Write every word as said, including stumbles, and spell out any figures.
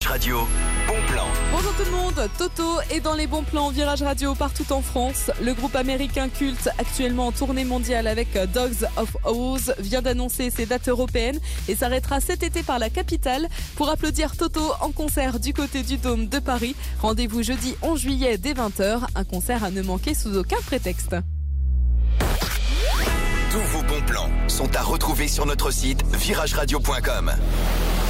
Radio, bon plan. Bonjour tout le monde, Toto est dans les bons plans Virage Radio partout en France. Le groupe américain culte, actuellement en tournée mondiale avec Dogs of Oz, vient d'annoncer ses dates européennes et s'arrêtera cet été par la capitale pour applaudir Toto en concert du côté du Dôme de Paris. Rendez-vous jeudi onze juillet dès vingt heures, un concert à ne manquer sous aucun prétexte. Tous vos bons plans sont à retrouver sur notre site virage radio point com.